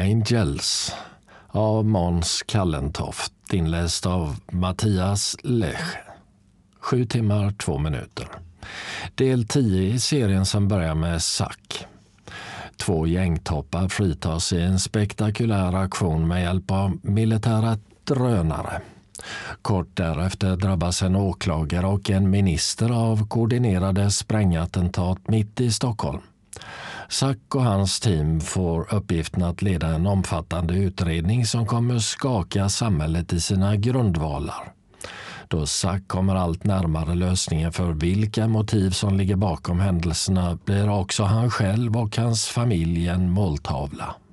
Angels av Måns Kallentoft, inläst av Mattias Lech. 7 timmar 2 minuter. Del 10 i serien som börjar med Zack. 2 gängtoppar fritas i en spektakulär aktion med hjälp av militära drönare. Kort därefter drabbas en åklagare och en minister av koordinerade sprängattentat mitt i Stockholm. Zack och hans team får uppgiften att leda en omfattande utredning som kommer skaka samhället i sina grundvalar. Då Zack kommer allt närmare lösningen för vilka motiv som ligger bakom händelserna blir också han själv och hans familj en måltavla.